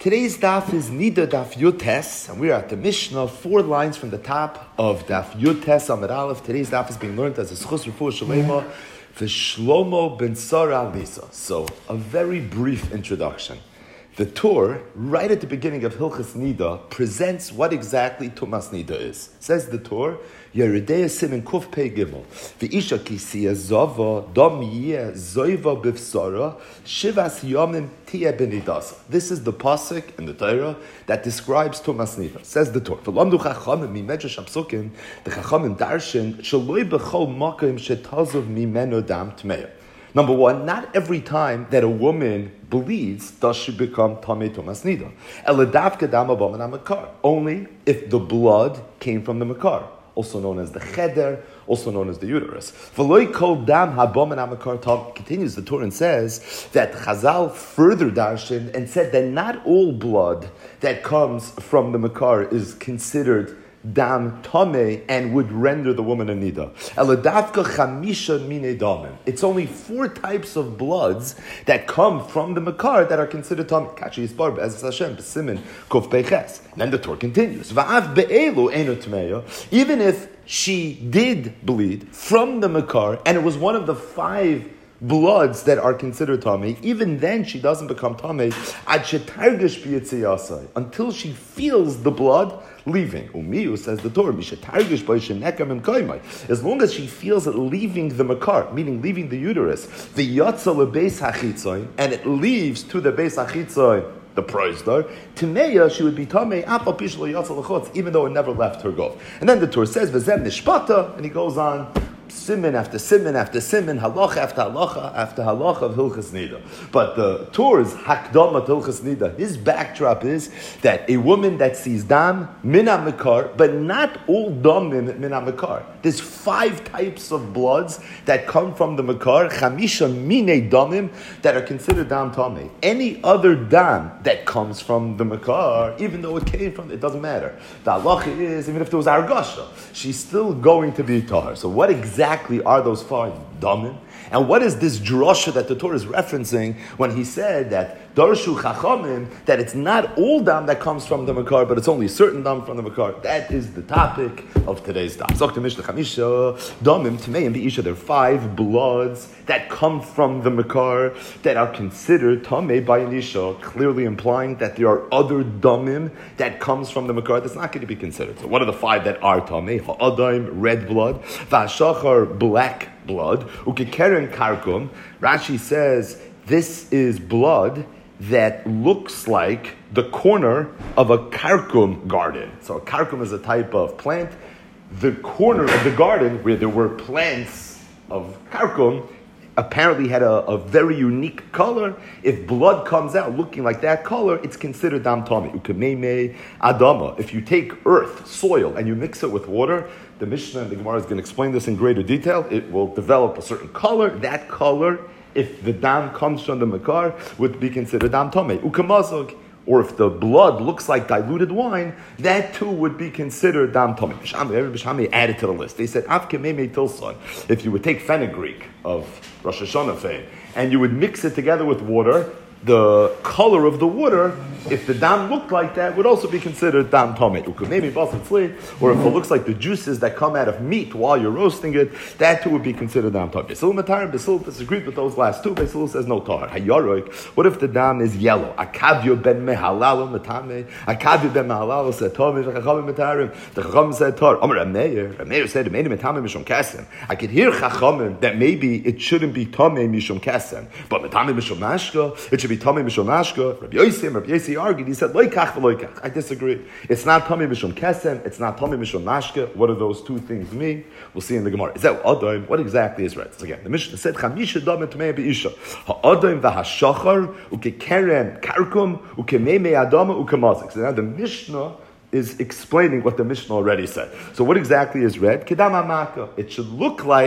Today's daf is Nida Daf Yutes, and we're at the Mishnah, 4 lines from the top of Daf Yutes Amud Aleph. Today's daf is being learned as a Schus Refuah Shalema for Shlomo ben Sara Lisa. So, a very brief introduction. The Torah, right at the beginning of Hilchas Nida, presents what exactly Tumas Nida is. Says the Torah, Yeridei Simin Kuf Pei Gimel, V'isha Kisiya Zava, Dom Yeh Zoiva Bivsara, Shivas Yomim Tiyeh Benidasa. This is the pasuk in the Torah that describes Tumas Nida. Says the Torah, V'lamdu Chachamim Mimedrash HaPsukim, the Chachamim Darshan, Shaloi B'chol Makim Shetazov Mimeno Dam Tmeya. Number one, not every time that a woman bleeds does she become Tamei Tumas Nida. Eladavka Dama Baman HaMakar. Only if the blood came from the Makar, also known as the Cheder, also known as the uterus. V'loi kol dam habaman HaMakar. Continues the Torah and says that Chazal further darshan and said that not all blood that comes from the Makar is considered dam tameh and would render the woman a nida. Eladavka chamisha mine damim. It's only 4 types of bloods that come from the makar that are considered tameh. Kachi yisbar be'ez Hashem b'simin kuf peiches. Then the Torah continues. Va'av be'elu eno tmeya. Even if she did bleed from the makar and it was one of the 5 bloods that are considered tamei, even then she doesn't become tamei ad shetargish b'yitziyasai, until she feels the blood leaving. Umiyu, says the Torah, as long as she feels it leaving the makar, meaning leaving the uterus, the yatsa lebeis hachitzoin, and it leaves to the beis hachitzoin, the prozdar, Timeya, she would be tamei apal pishlo yatsa lechotz, even though it never left her gov. And then the Torah says, v'zem nishpata, and he goes on, simin after simin after simin, halacha after halacha of Hilchas Nida. But the Torah's hakdama to Hilchas Nida, his backdrop is that a woman that sees dam min makar, but not all damim min makar. There's 5 types of bloods that come from the makar, chamisha mine damim, that are considered dam tamei. Any other dam that comes from the makar, even though it came from, it doesn't matter. The halacha is, even if there was argasha, she's still going to be tahar. So what exactly are those 5 damim? And what is this drasha that the Torah is referencing when he said that darshu chachamim, that it's not all dam that comes from the makar, but it's only certain dam from the makar? That is the topic of today's dam. There are 5 bloods that come from the makar that are considered tamei by an isha, clearly implying that there are other damim that comes from the makar that's not going to be considered. So what are the 5 that are tamei? Ha'adaim, red blood, va'ashachar, black blood, ukekeren karkum. Rashi says this is blood that looks like the corner of a karkum garden. So a karkum is a type of plant. The corner of the garden where there were plants of karkum apparently had a very unique color. If blood comes out looking like that color, it's considered dam tamei. Ukemeimei adama. If you take earth, soil, and you mix it with water, the Mishnah and the Gemara is going to explain this in greater detail. It will develop a certain color. That color, if the dam comes from the makar, would be considered dam tamei. Ukamazog. Or if the blood looks like diluted wine, that too would be considered dam tamei. Bishami added to the list. They said, Avke meimei tilson. If you would take fenugreek of Rosh Hashanah fame, and you would mix it together with water, the color of the water, if the dam looked like that, would also be considered dam tamei. Or if it looks like the juices that come out of meat while you're roasting it, that too would be considered dam tamei. Basil disagreed with those last 2. Basil says no tar. What if the dam is yellow? Akavyo ben mehalalo matame. Akavyo ben mehalalo said tar. The chachamim said tar. Rameir said matame mishum kasem. I could hear chachamim that maybe it shouldn't be tamei mishum kasem, but matame mishum mashka, it should be tamei mishum mashka. Rabbi Yossi argued. He said loikach v'loikach. I disagree. It's not tamei mishum kesem. It's not tamei mishum mashka. What do those 2 things mean? We'll see in the Gemara. Is that adaim? What exactly is right? So again, the Mishnah said chamisha damim tamei be'isha. Ha'adaim v'hashachar ukekeren karkum ukemeimei adama ukemazik. So now the Mishnah is explaining what the Mishnah already said. So what exactly is red? Kedam amaka. It should look like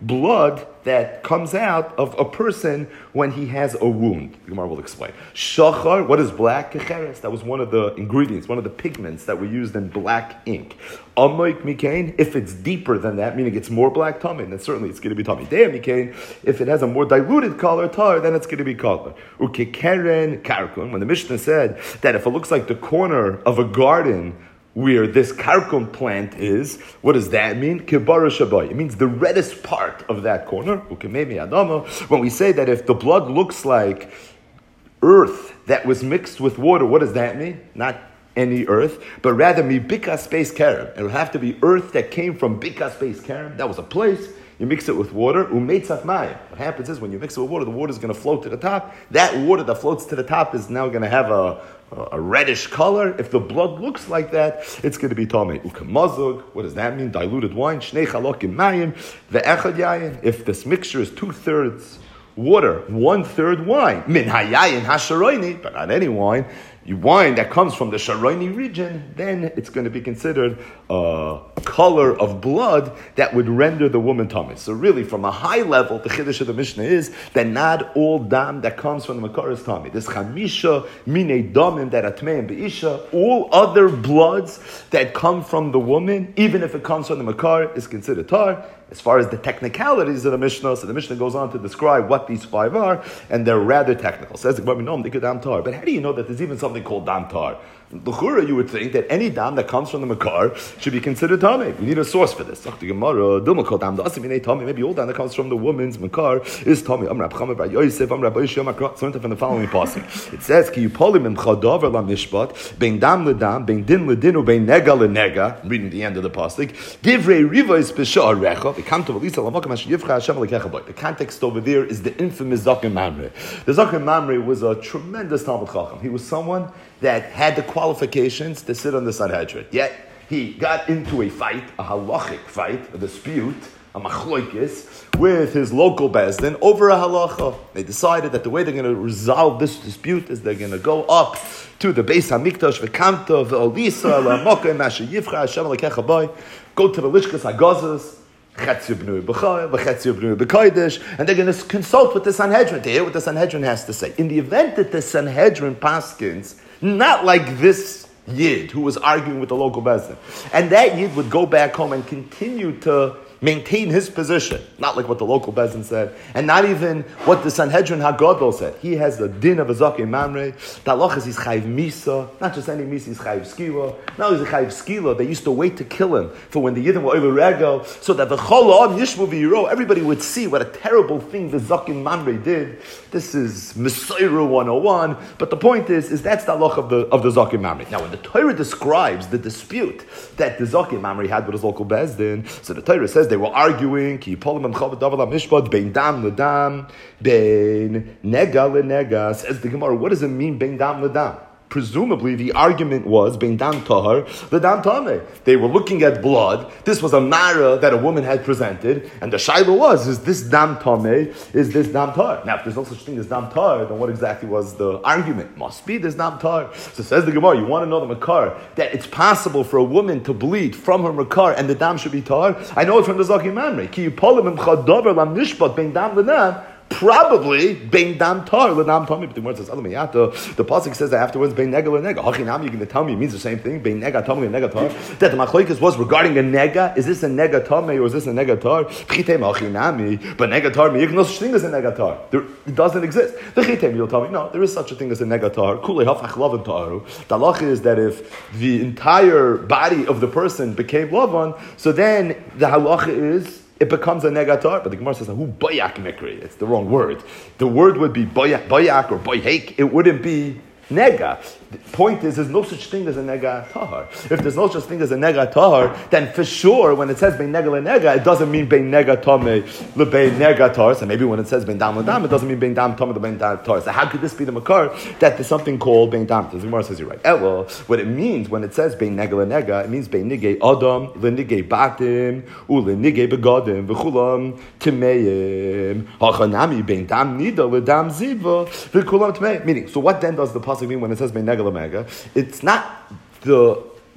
blood that comes out of a person when he has a wound. The Gemara will explain. Shachar, what is black? Kecheres. That was one of the ingredients, one of the pigments that were used in black ink. Amoik mikain, if it's deeper than that, meaning it's more black tummy, then certainly it's going to be tummy. Dea mikain, if it has a more diluted color, tar, then it's going to be color. Ukekeren karkun, when the Mishnah said that if it looks like the corner of a garden where this karkum plant is, what does that mean? Kibara shabai. It means the reddest part of that corner. When we say that if the blood looks like earth that was mixed with water, what does that mean? Not any earth, but rather mibika space karam. It would have to be earth that came from bika space karam. That was a place. You mix it with water. Umeitzaf mayim. What happens is when you mix it with water, the water is going to float to the top. That water that floats to the top is now going to have a reddish color. If the blood looks like that, it's going to be tamei. Ukamazug. What does that mean? Diluted wine. Shnei chalokim mayim. Ve'echad yayin. If this mixture is 2/3 water, 1/3 wine. Min hayayin hasharoini, but not any wine. Wine that comes from the Sharoini region, then it's going to be considered a color of blood that would render the woman tummy. So really, from a high level, the chiddush of the Mishnah is that not all dam that comes from the makar is tummy. This chamisha mine damim that atmeim beisha, all other bloods that come from the woman, even if it comes from the makar, is considered tar. As far as the technicalities of the Mishnah, so the Mishnah goes on to describe what these 5 are, and they're rather technical. Says the Gemara, no, they could dam tar. But how do you know that there's even something called dam tar? L'chura, you would think that any dam that comes from the makar should be considered tamei. We need a source for this. Maybe all dam that comes from the woman's makar is tamei. From the following passage, it says, "Ki yupolim imcha davar lamishpat bein dam ledam bein din ledinu bein nega lenega." I'm reading the end of the passage. Divrei riva is b'sha'arecha. The context over there is the infamous Zaken Mamre. The Zaken Mamre was a tremendous Talmud Chacham. He was someone that had the qualifications to sit on the Sanhedrin. Yet he got into a fight, a halachic fight, a dispute, a machloikis, with his local bezdin over a halacha. They decided that the way they're going to resolve this dispute is they're going to go up to the Beis Hamikdash, v'kamta, v'olisa, la'moka, masha yivcha, Hashem alekecha boy, go to the Lishkas Hagazas, and they're going to consult with the Sanhedrin to hear what the Sanhedrin has to say. In the event that the Sanhedrin paskins, not like this Yid who was arguing with the local bezdin, and that Yid would go back home and continue to maintain his position, not like what the local bezdin said, and not even what the Sanhedrin Hagadol said. He has the din of a Zakei Mamre. The halacha is he's chayiv misa, not just any misa, he's chayiv skila. Now he's a chayiv skila. They used to wait to kill him for when the Yidden were over regel, so that the cholon yishmu v'yiro, everybody would see what a terrible thing the Zakei Mamre did. This is Messiah 101, but the point is that's the halacha of the Zakei Mamre. Now when the Torah describes the dispute that the Zakei Mamre had with his local bezdin, so the Torah says they were arguing, ki yipolim imcha davar lamishpat bein dam ledam bein nega lenega. Says the Gemara, what does it mean bein dam ledam? Presumably, the argument was bein dam tahar ledam tameh. They were looking at blood. This was a mara that a woman had presented, and the shaila was: is this dam tameh? Is this dam tar? Now, if there's no such thing as dam tar, then what exactly was the argument? Must be this dam tar. So says the Gemara, you want to know the makar that it's possible for a woman to bleed from her makar and the dam should be tar? I know it from the Zakei Mamre. Ki yipolim imcha davar lamishpat bein dam ledam. Probably bein dam tar ledam tamei. But the word says the pasuk says that afterwards bein nega lenega. Hachinam, you're going to tell me it means the same thing. Bein nega tamei and nega tar. That the machlokes was regarding a nega. Is this a nega tamei or is this a nega tar? Chitem hachinami, but nega tar me. No such thing as a nega tar. It doesn't exist. The chitem you'll tell me no. There is such a thing as a nega tar. Kulei hafach lavan taru. The halacha is that if the entire body of the person became lavan, so then the halacha is it becomes a negatar. But the Gemara says, "Who boyak mikri?" It's the wrong word. The word would be boyak or boyhek. It wouldn't be nega. The point is, there's no such thing as a nega tahar. If there's no such thing as a nega tahar, then for sure, when it says bein nega lenega, it doesn't mean bein nega tamei lebein nega tar. So maybe when it says bein dam ledam, it doesn't mean bein dam tamei lebein dam tar. So how could this be the makar that there's something called bein dam? The Gemara says you're right. Well, what it means when it says bein nega lenega, it means bein nigei adam lenigei batim ulenigei begadim v'chulam timeim hachanami bein dam nida ledam ziva v'chulam timeim. Meaning, so what then does the pasuk mean when it says bein nega lenega? It's not the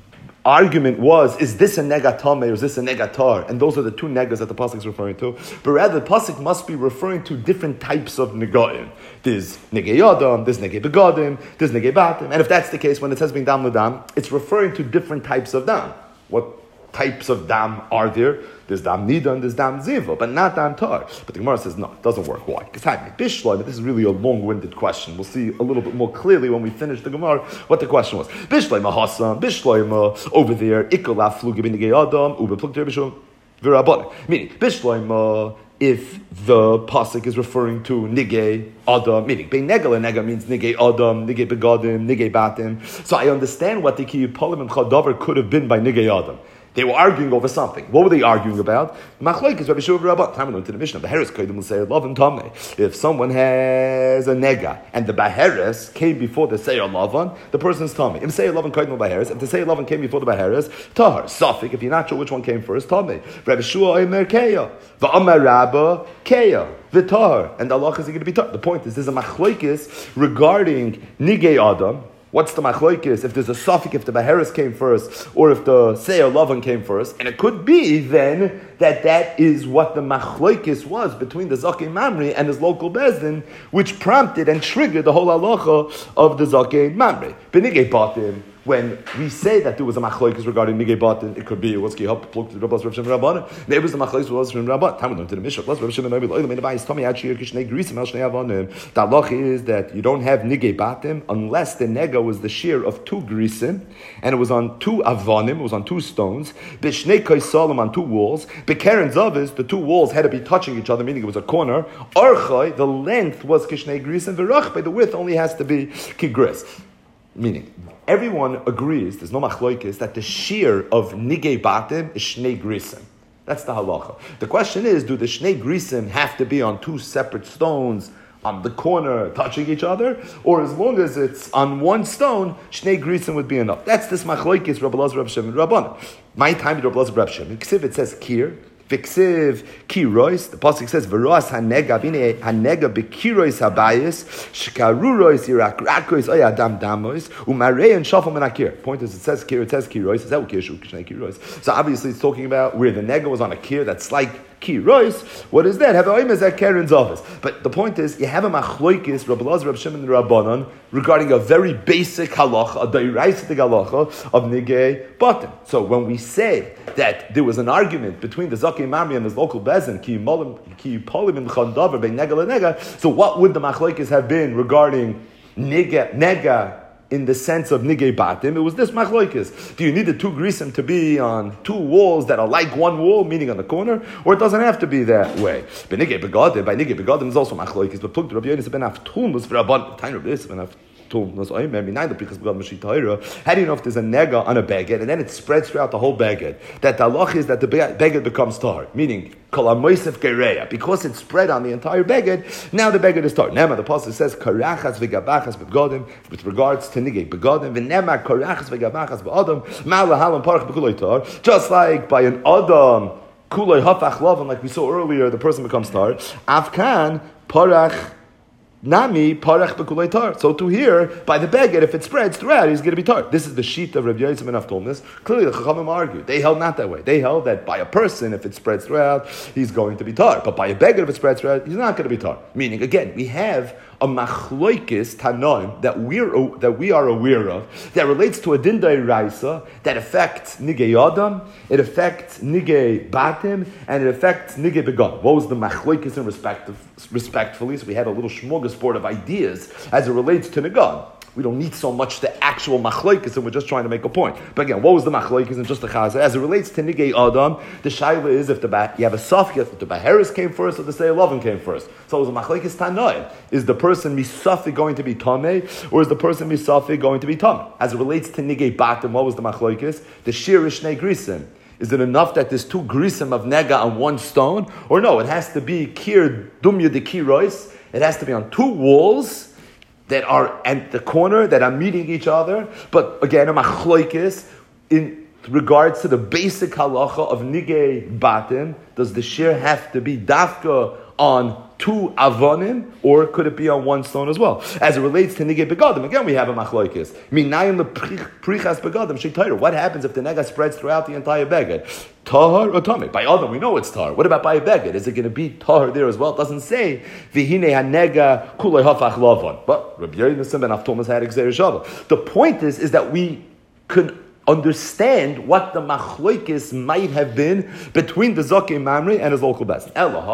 argument was, is this a nega tameh or is this a nega tar? And those are the two negas that the pasuk is referring to. But rather, the pasuk must be referring to different types of negaim. There's negei yadam, there's negei begadim, there's negei batim. And if that's the case, when it says being dam l'dam, it's referring to different types of dam. What types of dam are there? There's dam nida and there's dam ziva, but not dam tar. But the Gemara says no, it doesn't work. Why? Because bishloim, this is really a long-winded question. We'll see a little bit more clearly when we finish the Gemara what the question was. Bishloim hasam, bishloim over there, ikolav flugi b'negei adam, ube plukter bishloim v'rabbanim. Meaning, bishloim if the pasuk is referring to nigei adam, meaning bein nega lenega means nigei adam, nigei begadim, nigei batim. So I understand what the kiyipolim and chadavar could have been by nigei adam. They were arguing over something. What were they arguing about? Machlokes Rabbi Shua Rabban. Time we learned to the Mishnah. Baheres koydem will say love and tameh. If someone has a nega and the baheres came before the seir lavan, the person's tameh. If seir lavan koydem baheres, if the seir lavan came before the baheres, tahar. Safik. If you're not sure which one came first, tameh. Rabbi Shua omer keya. Va'amar Rabba keya. V'tahar. And Allah is going to be tahar. The point is, there's a machlokes regarding nigei adam. What's the machlokes? If there's a suffix, if the baheres came first, or if the seir lavan came first, and it could be then that is what the machlokes was between the zakei mamri and his local bezdin, which prompted and triggered the whole halacha of the zakei mamri. Benigei batim. When we say that there was a machlokes regarding nigei batin, it could be it was kihap pluked to Rabbas Rav Shimon Rabbanan. Maybe it was the machlokes was Shimon Rabbanan. Time we learned to the Mishnah. Plus Rav Shimon Rabbanan. The advice told me actually kishnei grisim el shnei avanim. The halacha is that you don't have nigei batim unless the nega was the shear of two grisim and it was on two avanim, it was on two stones. Bishnei kaisalim on two walls. Bekeren zavis, the two walls had to be touching each other, meaning it was a corner. Archai, the length was kishnei grisim v'rachbei, the width only has to be kigris. Meaning, everyone agrees, there's no machlokes, that the shear of nigei batim is shnei grisim. That's the halacha. The question is, do the shnei grisim have to be on two separate stones on the corner touching each other? Or as long as it's on one stone, shnei grisim would be enough. That's this machlokes, Rabbi Elazar, Rabbi Shimon, Rabbanan. My time, Rabbi Elazar, Rabbi Shimon. It says kir. Viksiv kirois. The pasuk says veros hanega vine hanega bekirois habayis shkarurois irakrakois oyadam damois umarei and shafam menakir. Point is, it says kir, it says kirois. Is that what kirshu kishnei kirois? So obviously it's talking about where the nega was on a kir that's like kirois. What is that? Have is that Karen's office. But the point is, you have a machlokes, Rabbi Elazar, Rabbi Shimon, and Rabbanan regarding a very basic halacha, a dairaisic halacha of nigei batim. So when we say that there was an argument between the zakei mamri and his local bezin, ki polim in chandavar bein nega lenega, so what would the machlokes have been regarding nega in the sense of nigei batim? It was this machlokes. Do you need the two grisim to be on two walls that are like one wall, meaning on the corner, or it doesn't have to be that way? By nigei begadim is also machlokes. But pluked Rabbi Yonis ben Avtum was for Rabban. Time Rabbi Yonis ben Avtum. How do you know if there's a nega on a beged and then it spreads throughout the whole beged? That the halach is that the beged becomes tar, meaning because it's spread on the entire beged. Now the beged is tar. Nema, the pasuk says karachas v'gabachas begadim with regards to nigei begadim. V'nema karachas v'gabachas be'adam ma'lahalam parach b'kulei tar. Just like by an adam kulei hafach lavan, like we saw earlier, the person becomes tar. Afkan parach. Nami parach bekulei tar. So to here, by the beged, if it spreads throughout, he's going to be tar. This is the sheet of Rabbi Yosim and Avtolnis. Clearly, the Chachamim argued. They held not that way. They held that by a person, if it spreads throughout, he's going to be tar. But by a beged, if it spreads throughout, he's not going to be tar. Meaning, again, we have a machlokes tanoim that we are aware of that relates to a din d'oraisa that affects nigei adam, it affects nigei batim, and it affects nigei begad. What was the machlokes in respectfully? So we had a little smorgasbord of ideas as it relates to nigad. We don't need so much the actual machlokes, and we're just trying to make a point. But again, what was the machlokes and just the chazah? As it relates to nigei adam, the shaila is if you have a safek, if the baheres came first or the seir lavan came first. So it was a machlokes tanoim. Is the person misafek going to be tameh, or is the person misafek going to be tameh? As it relates to nigei batim, what was the machlokes? The shir shnei grisim. Is it enough that there's two grisim of nega on one stone? Or no, it has to be kir dumya de kirois. It has to be on two walls that are at the corner, that are meeting each other. But again, a machlokes in regards to the basic halacha of nigei batim, does the shear have to be dafka on two avonim, or could it be on one stone as well? As it relates to nigei begadim, again we have a machlokes. Minayim leprichas begadim sheitayr. What happens if the nega spreads throughout the entire beged? Tahar or tamei? By Adam we know it's tahar. What about by a beged? Is it going to be tahar there as well? It doesn't say v'hine hanega kulei hafach lavon. But Rabbi Yonasan ben Avtomas had exer shava. The point is that we could understand what the machlokes might have been between the Zakei Mamre and his local best.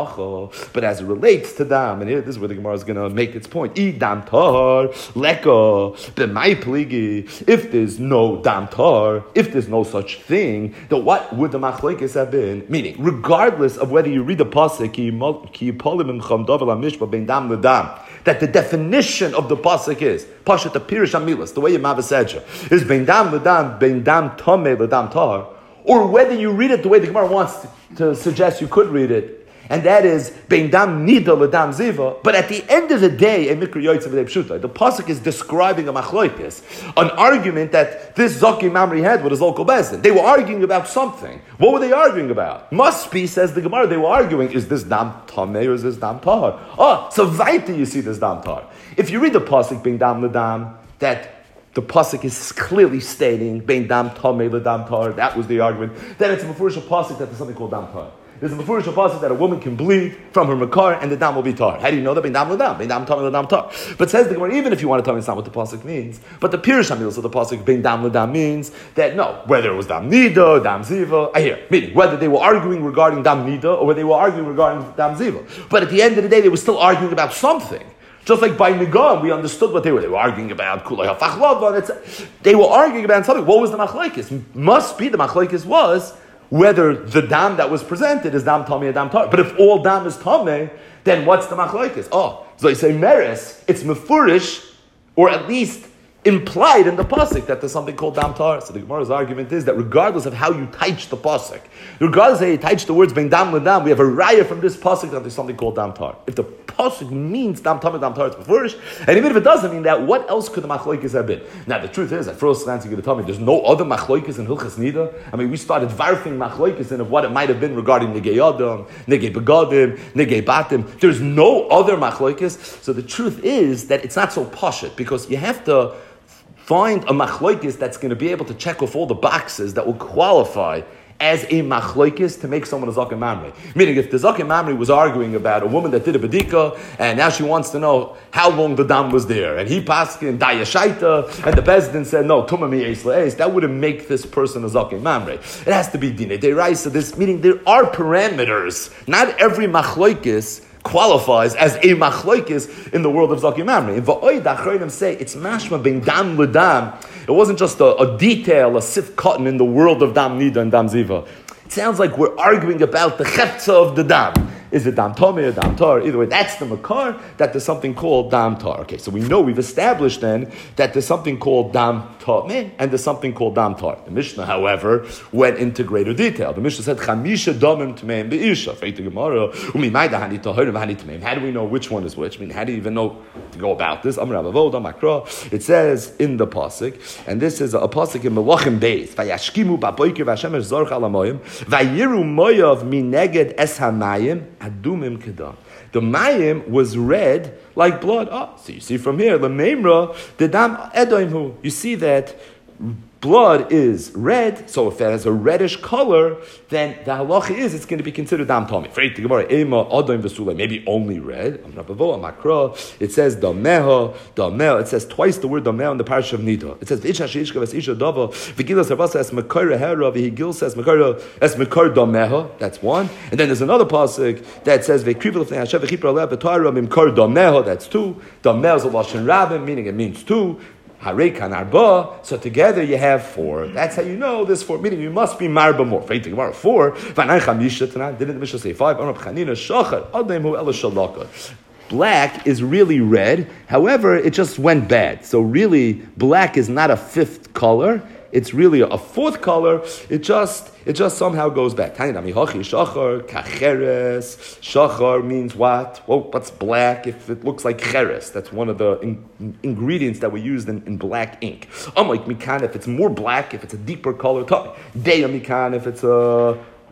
But as it relates to dam, and here this is where the Gemara is going to make its point. Dam tar leka b'may pligi. If there's no dam tar, if there's no such thing, then what would the machlokes have been? Meaning, regardless of whether you read the pasuk ki yipolim imcham davar lamishpa ben dam ledam, that the definition of the pasuk is pashat the pirish amilas, the way Yemava said is ben dam ledam ben dam tameh ledam tar, or whether you read it the way the Gemara wants to suggest you could read it, and that is ben dam nida ledam ziva. But at the end of the day, a mikra yoytze v'dei pshuta, the pasuk is describing a machlokes, an argument that this Zakei Mamre had with his local bezin. They were arguing about something. What were they arguing about? Must be, says the Gemara, they were arguing, is this dam tameh or is this dam tahar? So weiter you see this dam tahar. If you read the pasuk ben dam ledam, that the pasuk is clearly stating ben dam tameh ledam tahar. That was the argument. Then it's a mefurish pasuk that there's something called dam tahar. There's a mefurish pasuk that a woman can bleed from her makar and the dam will be tar. How do you know that? Ben dam ledam, ben dam tameh ledam tar. But says the Gemara, even if you want to tell me it's not what the pasuk means, but the pirush hamilos of the pasuk ben dam ledam means that no, whether it was dam nida, dam ziva, I hear, meaning whether they were arguing regarding dam nida or whether they were arguing regarding dam ziva. But at the end of the day, they were still arguing about something. Just like by Nigam, we understood what they were. They were arguing about kulay hafach lavan. They were arguing about something. What was the machlokes? Must be the machlokes was whether the dam that was presented is dam tameh or dam tar. But if all dam is tameh, then what's the machlokes? So you say meres, it's mefurish, or at least implied in the pasuk that there's something called dam tar. So the Gemara's argument is that regardless of how you teach the pasuk, regardless of how you teach the words ben dam ledam, we have a raya from this pasuk that there's something called dam tar. If the pasuk means dam tameh dam tar, it's mefurish, and even if it doesn't mean that, what else could the machlokes have been? Now the truth is, at first glance you're going to tell me there's no other machlokes in Hilchas Nida. I mean, we started varfing machlokes in of what it might have been regarding nigei adam, nigei begadim, nigei batim. There's no other machlokes. So the truth is that it's not so pashut, because you have to find a machlokes that's going to be able to check off all the boxes that will qualify as a machlokes to make someone a Zakei Mamre. Meaning, if the Zakei Mamre was arguing about a woman that did a bedika, and now she wants to know how long the dam was there, and he paskin dayashaita, and the Bezdin said, no, tumami eis le'eis, that wouldn't make this person a Zakei Mamre. It has to be dinei deraisa. This meaning there are parameters. Not every machlokes qualifies as a machlokes in the world of Zakei Mamre. In Va'oid, Achronim say it's mashma ben dam ledam. It wasn't just a detail, a sif cotton in the world of dam nida and dam ziva. It sounds like we're arguing about the cheptza of the dam. Is it dam tameh or dam tar? Either way, that's the makar, that there's something called dam tar. Okay, so we know, we've established then that there's something called dam tameh and there's something called dam tar. The Mishnah, however, went into greater detail. The Mishnah said, Chamisha damim tmeim be'isha. Freit the Gemara, u'mimayda hani tahorim hani tmeim. How do we know which one is which? I mean, how do you even know to go about this? Amar Avavod, Amakra. It says in the pasuk, and this is a pasuk in Melachim Beis, Vayashkimu ba'boiker v'Hashem zorch al hamoyim, vayiru moyav mineged es hamayim, adumim kedam. The mayim was red like blood. So you see from here, the memra, the dam edoimhu. You see that blood is red, so if it has a reddish color, then the halacha is it's going to be considered dam tameh. Maybe only red. It says dameha. It says twice the word dameha in the parish of Nida. It says that's one. And then there's another pasuk that says that's two. Dameha is a lashon rabim, meaning it means two. So together you have four. That's how you know this four. Meaning you must be marba more. Four. Didn't the Mishnah say five? Black is really red. However, it just went bad. So really, black is not a fifth color. It's really a fourth color. It just somehow goes back. Shachar means what? Well, what's black? If it looks like cheres, that's one of the ingredients that we use in black ink. Unlike mikan, if it's more black, if it's a deeper color. Deya mikan, if it's a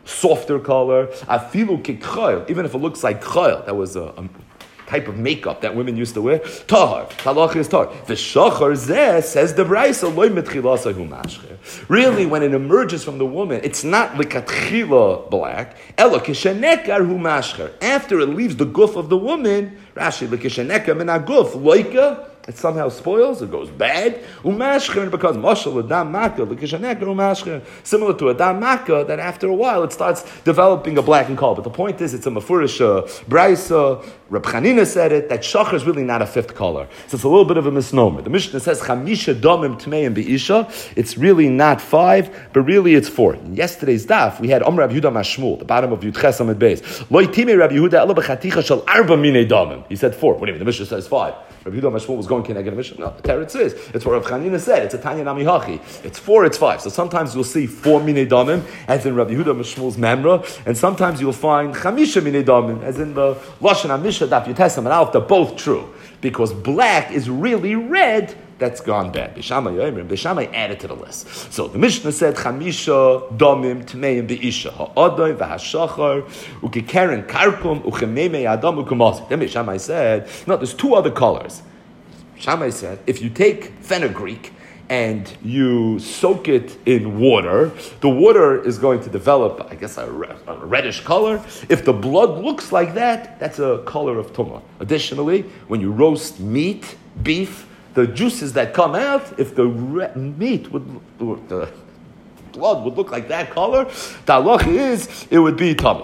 softer color, afilu kikhoil, even if it looks like khoil, that was a type of makeup that women used to wear, tahar, halach is tahar. The shachar zeh, says the Braisa, loy mitchilasa hu mashcher. Really, when it emerges from the woman, it's not likatchila black, ela kishenekar hu mashcher. After it leaves the guf of the woman, Rashi, likishenekar min aguf, loika, it somehow spoils, it goes bad. Umashcher, because mashal adam maka, l'kishanekar umashcher, similar to adam maka, that after a while it starts developing a blackened color. But the point is, it's a mafurish Braisa. Reb Chanina said it, that shachar is really not a fifth color. So it's a little bit of a misnomer. The Mishnah says chamisha domim tmeim be'isha. It's really not 5, but really it's 4. In yesterday's daf, we had Rab Yehuda Mashmul, the bottom of Yud Ches Amud Beis. Lo itime Rab Yehuda elo b'chaticha shel arba minei domim. He said 4. What do you mean? The Mishnah says 5. Rab Yehuda Mashmul was going keneged the Mishnah. No, the Teretz is. It's what Reb Chanina said. It's a Tanya Nami Hachi. It's 4, it's 5. So sometimes you'll see 4 minei domim, as in Rab Yehuda Mashmul's memra, and sometimes you'll find chamisha minei domim, as in the Lashon HaMishnah daf Yud Ches Amud Aleph. They're both true. Because black is really red, that's gone bad. Beishamai added to the list. So the Mishnah said, Chamisha domim tmeim be'isha, ha'adoi v'hashachar, ukikeren karpum, uchememe adam ukumasi. Then Beishamai said, no, there's 2 other colors. Beishamai said, if you take fenugreek and you soak it in water, the water is going to develop, I guess, a reddish color. If the blood looks like that, that's a color of tumah. Additionally, when you roast meat, beef, the juices that come out, if the the blood would look like that color, the halach is, it would be tummy.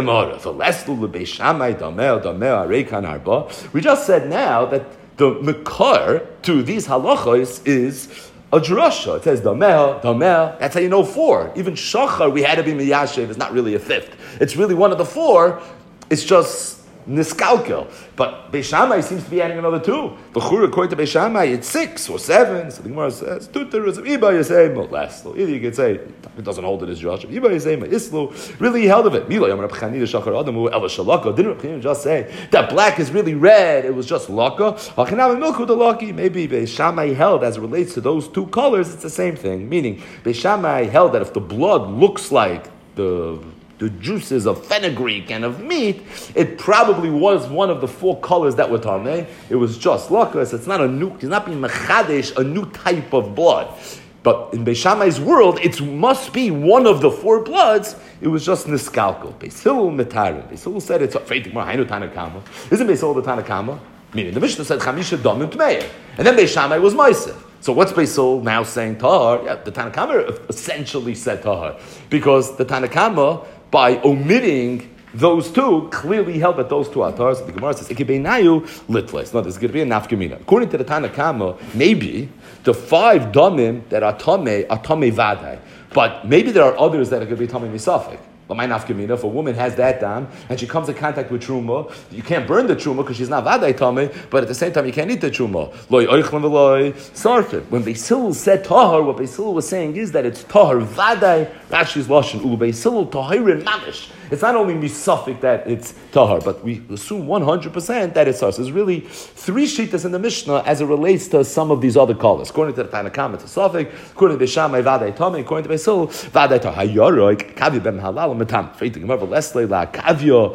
We just said now that the mekar to these halachos is a drasha. It says dameh. That's how you know 4. Even shachar, we had to be miyashev. It's not really a 5th. It's really one of the 4. It's just niskalkel. But Beishamai seems to be adding another 2. The chur, according to Beishamai, it's 6 or 7. So the Gemara says, tuteres of iba yisema. Last, either you could say it doesn't hold it as Josh. Iba yisema islu. Really held of it. Mila yom Reb Chanina shachar adamu ela shalaka. Didn't Reb Chanina just say that black is really red? It was just laka. Hachinam milku the laki. Maybe Beishamai held as it relates to those 2 colors. It's the same thing. Meaning Beishamai held that if the blood looks like the juices of fenugreek and of meat, it probably was one of the 4 colors that were tameh. It was just lakas. It's not a new, he's not being mechadesh, a new type of blood. But in Beishamai's world, it must be one of the 4 bloods. It was just niskalkel. Beis Hillel metarim. Beis Hillel said it's freitig more hainu tanakama. Isn't Beis Hillel the tanakama? Meaning the Mishnah said chamisha domim tmeir, and then Beishamai was ma'aseh. So what's Beis Hillel now saying tahar? Yeah, the Tanakama essentially said tahar, because the Tanakama, by omitting those 2, clearly held that those 2 are tahar. So the Gemara says, "Ikibeinayu litles." No, there's going to be a nafkamina. According to the Tanakama, maybe the 5 damim that are tamei vadai, but maybe there are others that are going to be tamei misafik. But my nafkamina, if a woman has that dam and she comes in contact with truma, you can't burn the truma because she's not vaday tamei, but at the same time you can't eat the truma. Loy oichlan v'loy sarfin. When Beis Hillel said tahar, what Beis Hillel was saying is that it's tahar vaday. Rashi's lashon ulu Beis Hillel tahirin mamish. It's not only misafik that it's tahar, but we assume 100% that it's tahar. So there's really 3 shittas in the Mishnah as it relates to some of these other colors. According to the Tanakama, it's a safik. According to Beishamai, vaday tamei. According to Beis Hillel, vaday tahar. Hayoroik kavi ben halal matam. Freitig gemar v'leslei la kavio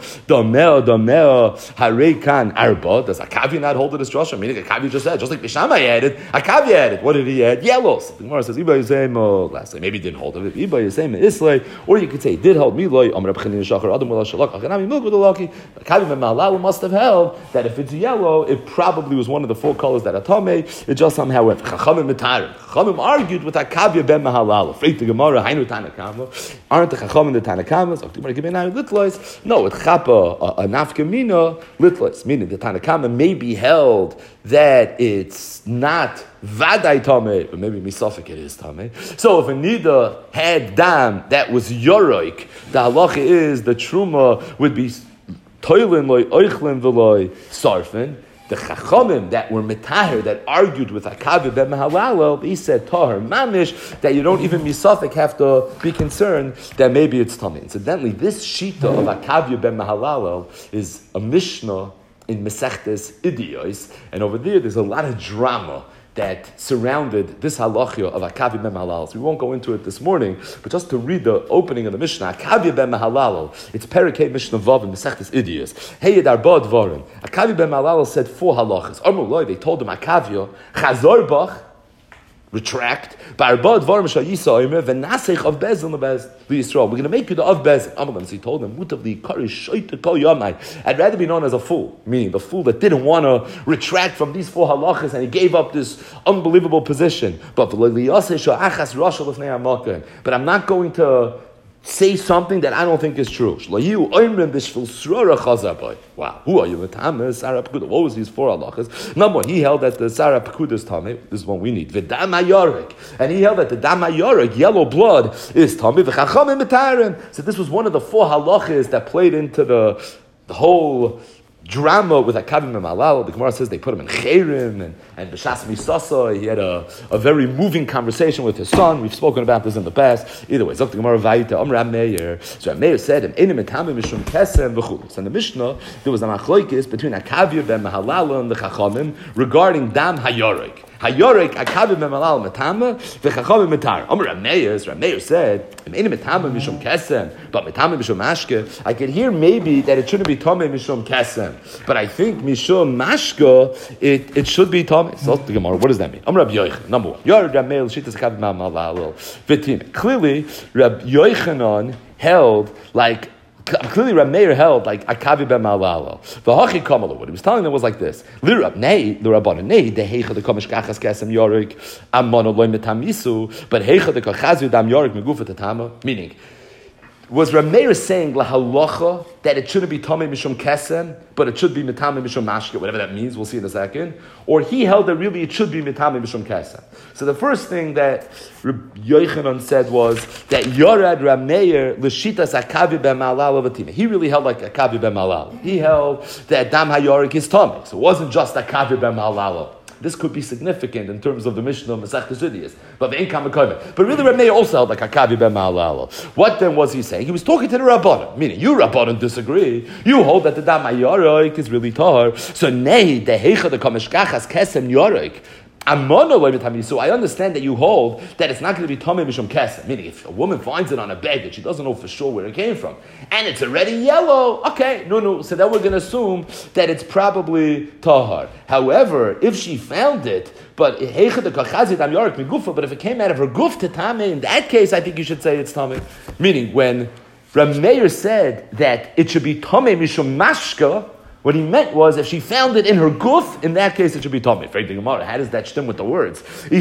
dameo hareikan arba. Does a kavio not hold it as drasha? Meaning a kavio just said, just like Beishamai added, a kavio added. What did he add? Yellows. The Gemara says iba yisema. Lastly, maybe he didn't hold it. Iba yisema islay, or you could say he did hold miloi. Amar Reb Chanina shachar adam wala shalak. Achanami milku the lucky. Kavio ben halal must have held that if it's yellow, it probably was one of the 4 colors that are tamei. It just somehow went. Chachamim mitarim. Chachamim argued with a kavio ben halal. Freitig gemara hainu tanakama. Aren't the chachamim the tanakamas? No, with chapa a nafkamina litlis, meaning the Tanakama may be held that it's not vaday tamei, but maybe misafik it is tamei. So if a nida had dam that was yoroik, the halacha is the truma would be toilin loy oichlin v'loy sarfin. The chachamim that were metaher, that argued with Akavya ben Mahalalo, he said tahar mamish, that you don't even misafik have to be concerned that maybe it's tummy. Incidentally, this shita of Akavya ben Mahalalo is a mishnah in Mesechtes Idiyos, and over there's a lot of drama that surrounded this halachia of Akavi ben Mahalal. So we won't go into it this morning, but just to read the opening of the Mishnah, Akavi ben Mahalal, it's Perikei Mishnah Vav in Mesechtes Idiyos. Heyed Arba Dvarim. Akavi ben Mahalal said 4 halachas. Amrullah, they told him Akavia, Chazor Bach, retract. We're going to make you the of bezin. So he told them, I'd rather be known as a fool, meaning the fool that didn't want to retract from these 4 halachas and he gave up this unbelievable position. But I'm not going to say something that I don't think is true. Wow. Who are you? What was these 4 halachas? Number 1, he held that the Sarah Pekuda is Tameh. This is what we need. V'dam hayorik. And he held that the dam hayorik, yellow blood, is Tameh. V'chachamim mitarim. So this was one of the 4 halachas that played into the whole drama with Akavi ben Mahalal. The Gemara says they put him in Chayrim and B'shas Misasa. He had a very moving conversation with his son. We've spoken about this in the past. Either way, Zok the Gemara Vayita, Rab Meir. So Rab Meir said, "Enim etamim mishum kesem v'chulu." So in the Mishnah, there was a machlokes between Akavi ben Mahalal and the Chachamim regarding dam hayorik. Hayorik, Akavi ben Mahalal metama, v'chachamim metar. Rab Meir said, "Enim etamim mishum kesem, but metamim mishum mashke." I could hear maybe that it shouldn't be tamim mishum kesem, but I think mishum mashke it should be tamim. So the Gemara, what does that mean? Rab Yochanan, number 1. Rab Meir shitas Akavi ben Mahalal v'tim. Clearly, Rab Yochanan held like. Clearly, Rab Meir held like Akavi ben Mahalal. V'hachi kamalu. What he was telling them was like this: L'Rab Nei, l'Rabbanan Nei, deheicha dekomish kachas kesem yorik amon loy metamisu, but heicha dekochazu dam yorik megufa tetama. Meaning, was Rab Meir saying lahalacha that it shouldn't be tamei mishum kesem, but it should be mitamei mishum mashke, whatever that means? We'll see in a second. Or he held that really it should be mitamei mishum kesem. So the first thing that Reb Yochanan said was that Yorad Rab Meir l'shitas Akavi ben Mahalal avatima. He really held like Akavi ben Mahalal. He held that dam hayorik is tamei. So it wasn't just Akavi ben Mahalal. This could be significant in terms of the Mishnah of Masechtas Idiyos. But really, Reb Meir also held like Akavi ben Mahalal. What then was he saying? He was talking to the Rabbanan, meaning you Rabbanan disagree. You hold that the dam hayorik is really tahar. So nei deheicha dekameshkachas kesem yorik. So I understand that you hold that it's not going to be tamei mishum kesem, meaning if a woman finds it on a bed that she doesn't know for sure where it came from, and it's already yellow, okay, no, so then we're going to assume that it's probably tahar. However, if she found it, but if it came out of her guf to tamei, in that case, I think you should say it's tamei. Meaning, when Rab Meir said that it should be tamei mishum mashka, what he meant was, if she found it in her guf, in that case it should be tamei. How does that stem with the words?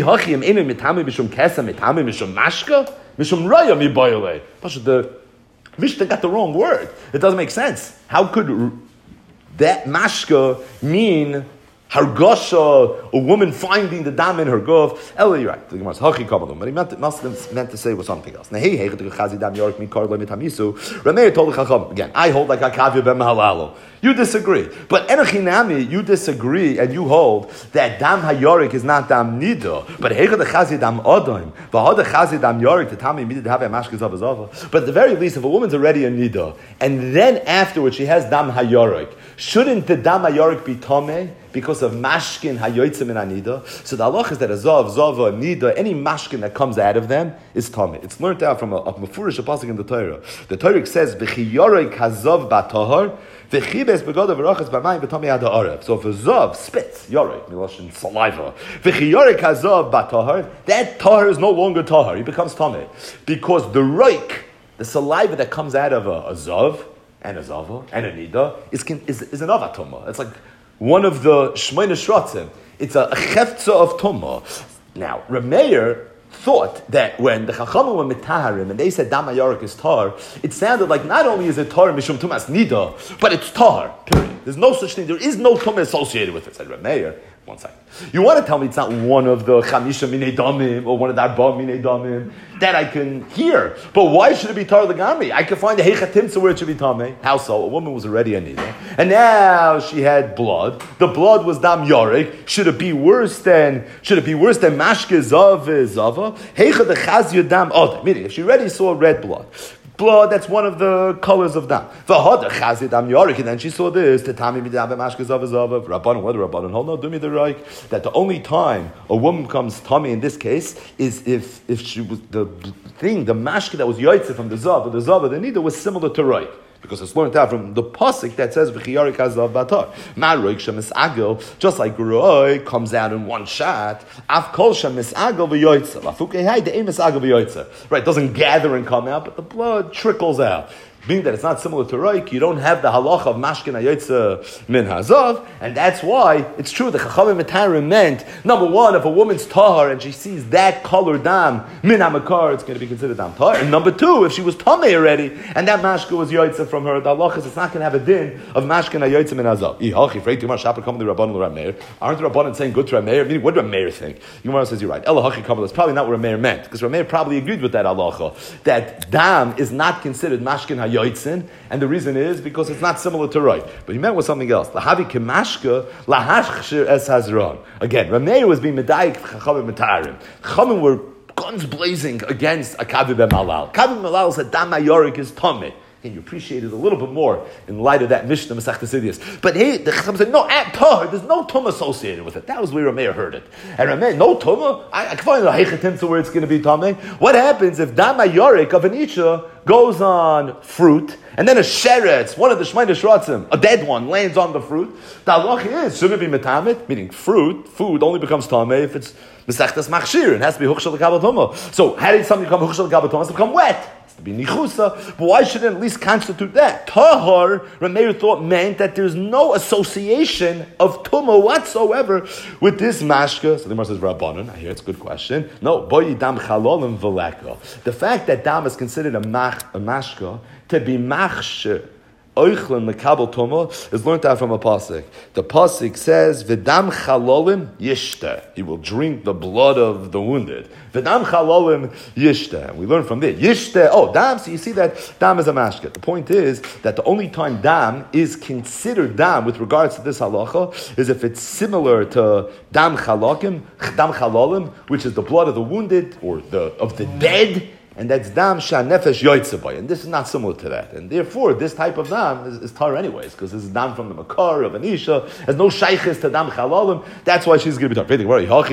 The Mishnah got the wrong word. It doesn't make sense. How could that mashka mean hargasha, a woman finding the dam in her guf? You're right. The Gemara says hachi kamalum, but he must have meant to say was something else. Now, hey, dam york mikar lo mitamisu. Rameir told the Chacham again. I hold like Akavi ben Mahalal. You disagree, but enochinami, you disagree, and you hold that dam hayorik is not dam nida, but heicha dechazi dam odom, v'hada chazi dam yorik to tami midid have a mashke zavazava. But at the very least, if a woman's already a nida, and then afterwards she has dam hayorik, shouldn't the dam hayorik be tameh because of mashkin hayotzim in anida? So the halach is that a zav, zava, nida, any mashkin that comes out of them is tameh. It's learned out from a mefurish pasuk in the Torah. The Torah says v'chiyorik hazav batahar. So if a zav spits, yorik, miloshin saliva, that tahar is no longer tahar, he becomes tameh. Because the roik, the saliva that comes out of a zav, and a zava, and a nida, is an avatoma. It's like one of the shmeina shratzim. It's a cheftza of tumah. Now, Reb Meir thought that when the Chachamim were mitaharim and they said dam hayorik is tar, it sounded like not only is it tar mishum tumas nida, but it's tar. Period. There's no such thing. There is no tumah associated with it. Said Reb Meir. One second. You want to tell me it's not one of the chamisha minei damim or one of the arba minei damim that I can hear? But why should it be tar legami? I can find a heichatimsa where it should be tamei. How so? A woman was already a nida, and now she had blood. The blood was dam yorik. Should it be worse than mashke zav zava? Heicha dechaz yadam od. Meaning, if she already saw red blood. blood that's one of the colors of dam. And then she saw this, what do Rabbanan hold? No, do me the right. That the only time a woman becomes tummy in this case is if she was the mashke that was yoytze from the zav, the nida was similar to right. Because it's learned out from the pasuk that says v'chiyarik hazav batar. Ma'roik shemisagel, just like roy comes out in one shot. Af kol shemisagel v'yoytze. Lafukei hay de'im misagel v'yoytze. Right, it doesn't gather and come out, but the blood trickles out. Being that it's not similar to Roik, you don't have the halacha of mashkin hayotze min hazav, and that's why it's true the Chachamim Metarim meant, number one, if a woman's tahar and she sees that color dam min hamakar, it's going to be considered dam tahar. And number two, if she was tamei already and that mashka was yotze from her, the halacha is it's not going to have a din of mashkin hayotze min hazav. Aren't the Rabbanan saying good to Rameir? Meaning, what did Rameir think? Gemara says you're right. Elahachi kabbalah is probably not what Rameir meant, because Rameir probably agreed with that halacha that dam is not considered mashkin hayotze. Yoitzin, and the reason is because it's not similar to Roy. But he meant with something else. Lahavi kemashka lahashchir es hazron. Again, Rameir was being medayik chachamim metarim. Chachamim were guns blazing against a kavi b'malal. Kavi b'malal said dam hayorik is tameh. And you appreciate it a little bit more in light of that Mishnah Masechtas Sidius. But hey, the Chacham said, no, at Tahar, there's no tum associated with it. That was where Rameir heard it. And Rameir, no tum? I can find a heichetim to where it's going to be tameh. What happens if Dama Yorik of an Isha goes on fruit, and then a sheretz, one of the Shmei Shratzim, a dead one, lands on the fruit? The halacha is, shouldn't it be metamit? Meaning food only becomes tameh if it's Masechtas Machshir. It has to be Huchshel L'Kabel Tumah. So how did something become Huchshel L'Kabel Tumah? It has to become wet. To be nichusa, but why shouldn't it at least constitute that? Tahar, Rameir thought meant that there's no association of tumah whatsoever with this mashka. So the Gemara says Rabbanan. I hear it's a good question. No, boyi dam chalolim v'leka. The fact that dam is considered a mashka to be machshir oichlin lekabel tumah is learned out from a pasuk. The pasuk says v'dam chalolim yishta. He will drink the blood of the wounded. V'dam chalolim yishta. And we learn from there. Yishta. Oh, dam. So you see that dam is a mashka. The point is that the only time dam is considered dam with regards to this halacha is if it's similar to dam chalolim, which is the blood of the wounded or of the dead. And that's dam shanefesh yoytzebay, and this is not similar to that. And therefore, this type of dam is tar anyways, because this is dam from the makar of Anisha, has no shaykhis to dam chalalim. That's why she's going to be tar. So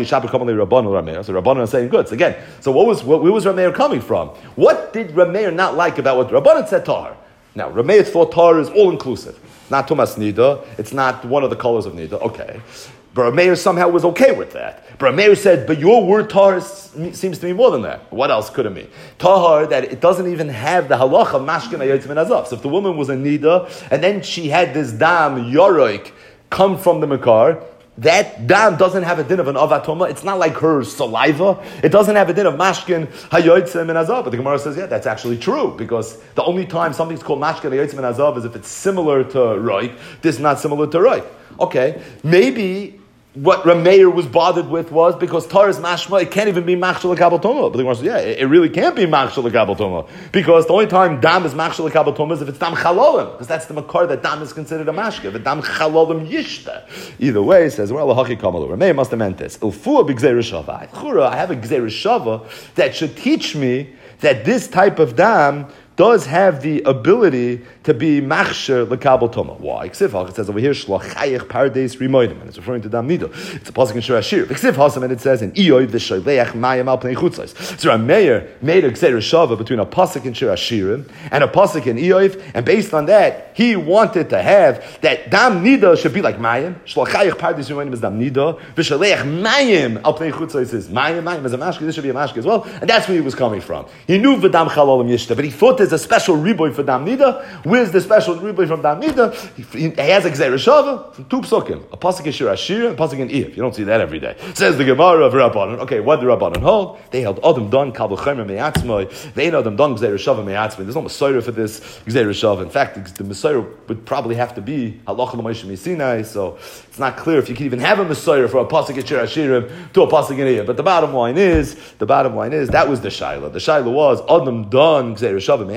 Rabbanan is saying good. So again, so where was Rameir coming from? What did Rameir not like about what Rabbanan said tar? Now, Rameir thought tar is all inclusive, not tumas nida. It's not one of the colors of nida. Okay. But Rameir somehow was okay with that. But Rameir said, but your word tahar seems to be more than that. What else could it mean? Tahar, that it doesn't even have the halacha of mashkin hayotze min hazav. So if the woman was a nida, and then she had this dam, yoroik, come from the makar, that dam doesn't have a din of an avatoma. It's not like her saliva. It doesn't have a din of mashkin hayotze min hazav. But the Gemara says, yeah, that's actually true, because the only time something's called mashkin hayotze min hazav is if it's similar to roik. This is not similar to roik. Okay, maybe what Rameir was bothered with was because tar is mashma, it can't even be machshel l'kabel tumah. But the Gemara says, yeah, it really can't be machshel l'kabel tumah, because the only time dam is machshel l'kabel tumah is if it's dam chalolim, because that's the makar that dam is considered a mashka. But dam chalolim yishta. Either way, it says, well, lahachi kamalu. Rameir must have meant this. Ilfua b'gzeir shava. I have a gzeir shava that should teach me that this type of dam does have the ability to be machsher lekabel toma. Why? It says over here, shlachayich pardes rimoidim, and it's referring to dam nido. It's a pasuk in Shir Ashir. And it says in Iyoi v'sholeach mayim al pnei chutzos. So Rameir made a gzeir shava between a pasuk in Shir Ashirim and a pasuk in Iyoi, and based on that, he wanted to have that dam nido should be like mayim. Shlachayich pardes rimoidim is dam nido. V'sholeach mayim al pnei chutzos is mayim. Mayim is a mashke. This should be a mashke as well, and that's where he was coming from. He knew v'dam chalolim yishta, but he thought there's a special riboy for dam nida. Where's the special riboy from dam nida? He has a gzeir shava from two psukim, a pasuk in Shir Ashir and a pasuk in Iyov. You don't see that every day. Says the Gemara of Rabbanan. Okay, what did Rabbanan hold? They held Adam don kabel chemer me'atzmoi. They ain't Adam don gzeir shava me'atzmoi. There's no Messiah for this gzeir shava. In fact, the Messiah would probably have to be halacha l'moshe misinai. So it's not clear if you can even have a Messiah for a pasuk in Shir Ashirim to a pasuk in Iyov. But the bottom line is that was the shaila. The shaila was Adam don gzeir shava me'atzmoi.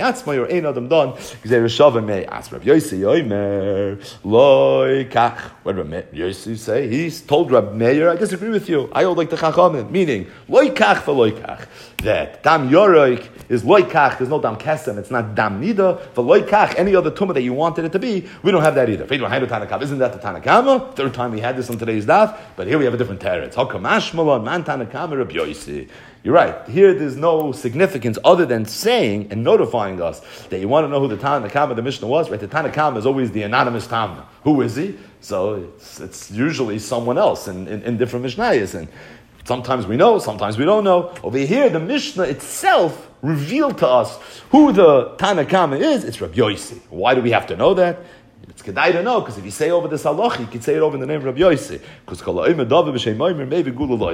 me'atzmai or ein adam don gzeir shaveh me'as. Rav Yossi yomer loy kach. What did Rav Yossi say? He told Rav Meir, I disagree with you. I hold like the Chachamim, meaning loy kach for loy kach. That dam yoroik is loy kach. There's no dam kesem. It's not dam nida. For loy kach, any other tumah that you wanted it to be, we don't have that either. Isn't that the Tanakama? Third time we had this on today's daf, but here we have a different teretz. Hakamash malon man Tanakama Rav Yossi. You're right. Here there's no significance other than saying and notifying us that you want to know who the Tanakama the Mishnah was, right? The Tanakama is always the anonymous Tana. Who is he? So it's usually someone else in different Mishnayos. And sometimes we know, sometimes we don't know. Over here, the Mishnah itself revealed to us who the Tanakama is. It's Rav Yossi. Why do we have to know that? It's kedai to know, because if you say over this halacha, you could say it over in the name of Rav Yossi. Because maybe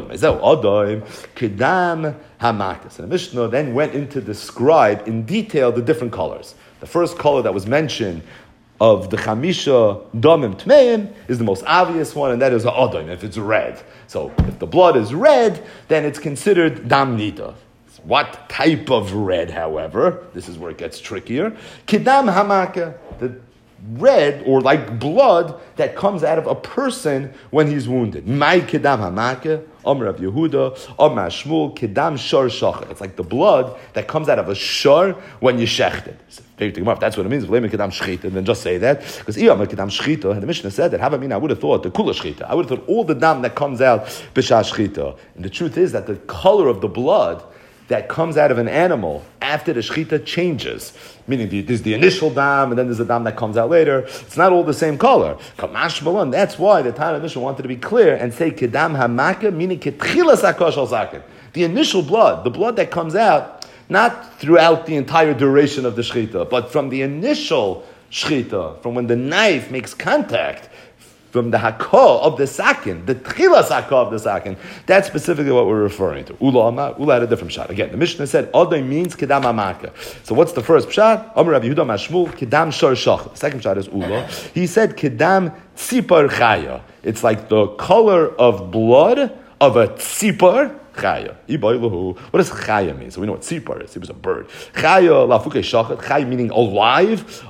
kedam hamakas. And the Mishnah then went in to describe in detail the different colors. The first color that was mentioned of the chamisha damim tmeim is the most obvious one, and that is ha'adam, if it's red. So if the blood is red, then it's considered dam nida. What type of red, however, this is where it gets trickier. Kedam hamaka, the red or like blood that comes out of a person when he's wounded. Mai kedam hamaka, Amr Rav Yehuda, Amr Shmuel, kedam shar shachar. It's like the blood that comes out of a shar when you shechted. If that's what it means, then just say that. Because the Mishnah said that, I would have thought the kula shchita. I would have thought all the dam that comes out b'shah shchita. And the truth is that the color of the blood that comes out of an animal after the shechita changes. Meaning there's the initial dam, and then there's a dam that comes out later. It's not all the same color. Kamash Malan, that's why the Tana Mishnah wanted to be clear and say kedam hamaka, meaning ketchilas hakosh al zaken. The initial blood, the blood that comes out, not throughout the entire duration of the shechita, but from the initial shechita, from when the knife makes contact, from the hakah of the sakin, the tchilas hakah of the sakin. That's specifically what we're referring to. Ula had a different shot. Again, the Mishnah said, Adai means kedam amaka. So what's the first shot? Amr Rav Yehuda Mashmul, kedam shar shach. The second shot is Ula. He said, kedam tzipar chaya. It's like the color of blood of a tzipar chaya. What does chaya mean? So we know what tzipar is. It was a bird. Chaya lafuke shachat. Chaya meaning alive.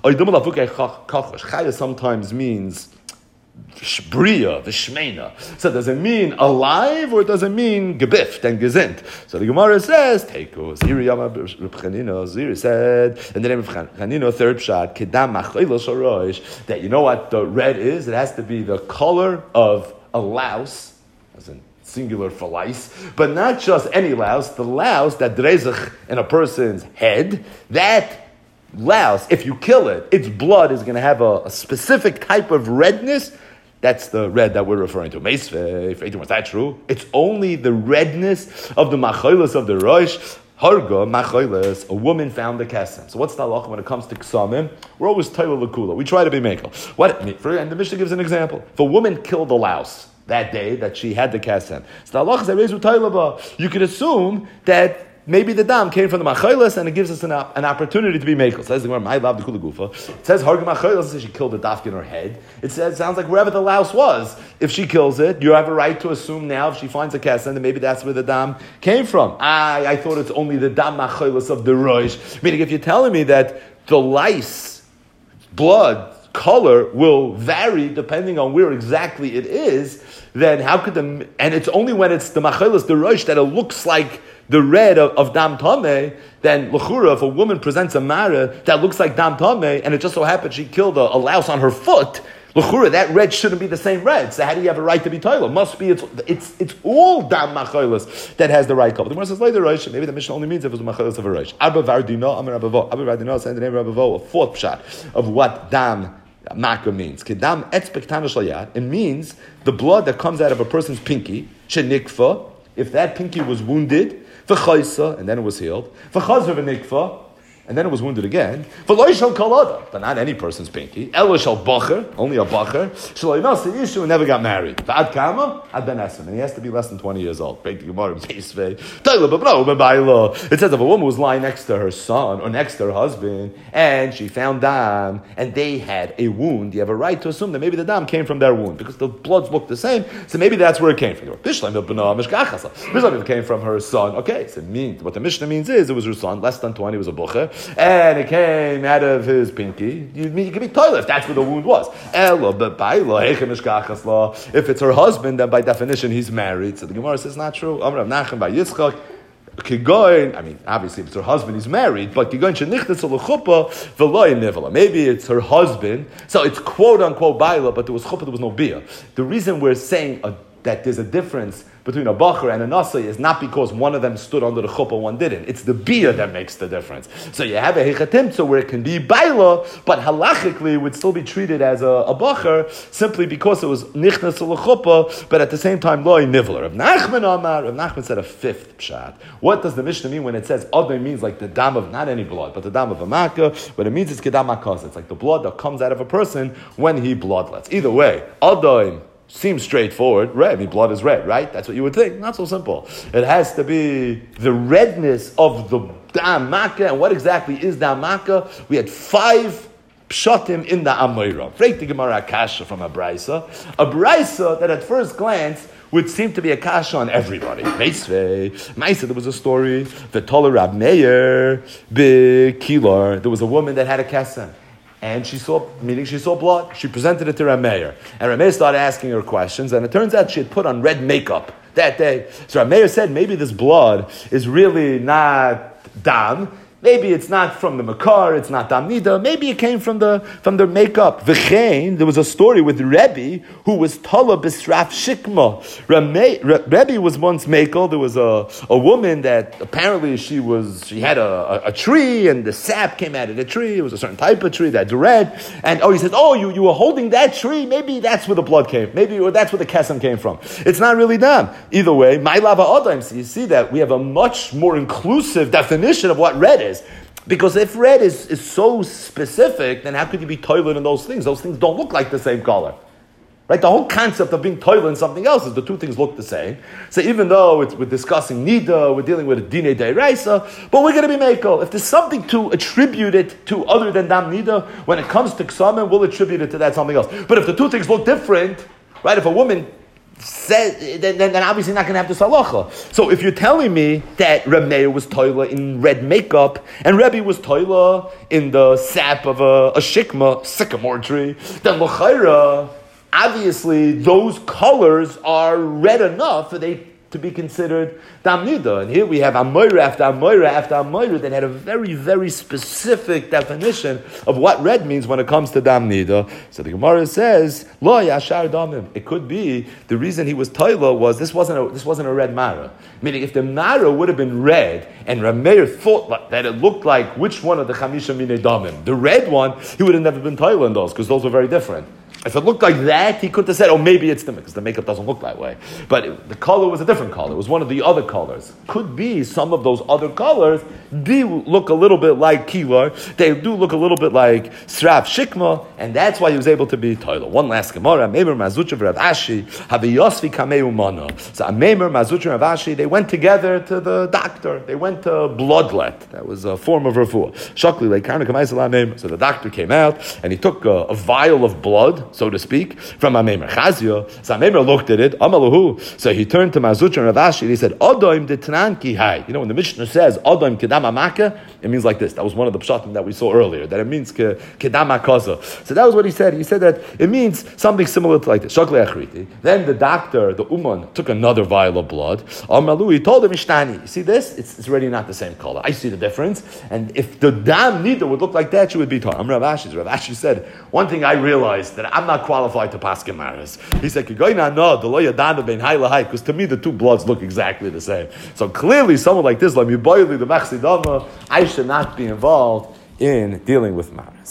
Chaya sometimes means Bria, Vishmena. So does it mean alive or does it mean gebift and gezint? So the Gemara says, Teiko, Ziri said, in the name of Chanino, third pshat, Kedam Machilos Harosh, that you know what the red is? It has to be the color of a louse, as in singular for lice, but not just any louse, the louse that drezach in a person's head, that louse, if you kill it, its blood is going to have a specific type of redness. That's the red that we're referring to. Meisve, was that true? It's only the redness of the machoilas of the rosh. Harga machoilas, a woman found the kesem. So what's the halacha when it comes to ksamim? We're always tayla lakula. We try to be mekel. And the Mishnah gives an example. If a woman killed a louse that day that she had the kesem, so the halacha is that raise with tayla. You could assume that maybe the dam came from the machoilas, and it gives us an opportunity to be mekel. Says the Gemara, I love the kula gufa. It says harga machoilas. Says she killed the dafk in her head. It sounds like wherever the louse was. If she kills it, you have a right to assume now if she finds a kesem, then maybe that's where the dam came from. I thought it's only the dam machoilas of the rosh. Meaning, if you're telling me that the lice blood color will vary depending on where exactly it is, then how could and it's only when it's the machoilas the rosh that it looks like the red of dam tameh, then l'chura, if a woman presents a mara that looks like dam tameh, and it just so happened she killed a louse on her foot, l'chura, that red shouldn't be the same red. So how do you have a right to be toilet? Must be it's all dam machoilas that has the right color. The Gemara says later rosh, maybe the Mishnah only means if it was machoilas of a rosh. Abba Vardino, Amar Abba Vardino said the name of Abba, a fourth pshat of what dam maka means. Kedam etspektana shalayat. It means the blood that comes out of a person's pinky, shenikfa, if that pinky was wounded, v'chaysa, and then it was healed, v'chazra v'nikfa, and then it was wounded again, v'lo shal kolada, but not any person's pinky, elo shal bacher, only a bacher, shal inas the issue and never got married. V'ad kama, ad ben esem, and he has to be less than 20 years old. It says if a woman was lying next to her son, or next to her husband, and she found dam, and they had a wound, you have a right to assume that maybe the dam came from their wound, because the bloods look the same, so maybe that's where it came from. It came from her son. Okay, so what the Mishnah means is, it was her son, less than 20, was a bucher. and it came out of his pinky, you can be toilet if that's where the wound was. If it's her husband, then by definition he's married. So the Gemara says not true. Obviously, if it's her husband, he's married, but maybe it's her husband, so it's quote unquote baila, but there was chuppah, there was no bia. The reason we're saying that there's a difference between a bacher and a nasi is not because one of them stood under the chuppah, one didn't. It's the bia that makes the difference. So you have a hechatimtza where it can be baila, but halachically it would still be treated as a bacher simply because it was nichnas to the chuppah, but at the same time loy nivler. Rav Nachman said a fifth pshat. What does the Mishnah mean when it says adai means like the dam of not any blood, but the dam of a makkah? What it means is kedam makas. It's like the blood that comes out of a person when he bloodlets. Either way, adai seems straightforward. Red, blood is red, right? That's what you would think. Not so simple. It has to be the redness of the dam makkah. And what exactly is dam makkah? We had 5 pshatim in the Amoira. Freik the Gemara Akasha from a Braisa that at first glance would seem to be a kasha on everybody. Maisa, there was a story. The Toler Rab Meir Kilar. There was a woman that had a kesem. And she saw blood. She presented it to Rameir. And Rameir started asking her questions. And it turns out she had put on red makeup that day. So Rameir said, maybe this blood is really not dam. Maybe it's not from the makar, it's not dam nida. Maybe it came from the makeup. V'chein, there was a story with Rebbe who was tala b'sraf shikma. Rebbe was once makel. There was a woman that apparently she had a tree and the sap came out of the tree. It was a certain type of tree that's red. And he says, you were holding that tree. Maybe that's where the blood came. Maybe that's where the kesem came from. It's not really dam. Either way, my lava odaim. So you see that we have a much more inclusive definition of what red is. Because if red is so specific, then how could you be toilet in those things? Those things don't look like the same color. Right? The whole concept of being toilet in something else is the two things look the same. So even though we're discussing nida, we're dealing with a dine deiraisa, but we're going to be mekel. If there's something to attribute it to other than dam nida, when it comes to ksamen, we'll attribute it to that something else. But if the two things look different, right? If a woman said, then obviously not going to have this halacha. So if you're telling me that Reb Meir was toila in red makeup and Rebbe was toila in the sap of a sycamore tree, then l'chayra, obviously those colors are red enough for they to be considered dam nida. And here we have amoira after amoira after amoira that had a very, very specific definition of what red means when it comes to dam nida. So the Gemara says, lo yashar damim. It could be the reason he was toila was this wasn't a red mara. Meaning if the mara would have been red and Rameir thought that it looked like which one of the chamisha mine damim, the red one, he would have never been toila in those because those were very different. If it looked like that, he could have said, maybe it's the because the makeup doesn't look that way. But the color was a different color. It was one of the other colors. Could be some of those other colors do look a little bit like kilar. They do look a little bit like sraf shikma, and that's why he was able to be toiler. One last Gemara. Ameimer Mazutra Rav Ashi Haviyosvi Kameu Mana. So Ameimer Mazutra Rav Ashi, they went together to the doctor. They went to bloodlet. That was a form of refuah. Shakli Leikana Kamei Ameimer. So the doctor came out and he took a vial of blood, so to speak, from Ameimer Chazio. So Ameimer looked at it, Amalahu. So he turned to Mazutra and Rav Ashi and he said, Odoim detnan ki hai. You know, when the Mishnah says, Odoim kedam amaka, it means like this. That was one of the pshatim that we saw earlier, that it means kedam akaza. So that was what he said. He said that it means something similar to like this. Shakli achriti. Then the doctor, the uman, took another vial of blood. Amalu, he told him, Ishtani. You see this? It's already not the same color. I see the difference. And if the dam nida would look like that, she would be taught. Rav Ashi said, one thing I realized that I'm not qualified to pass gemaras. He said, because to me the two bloods look exactly the same. So clearly someone like this, I should not be involved in dealing with maras.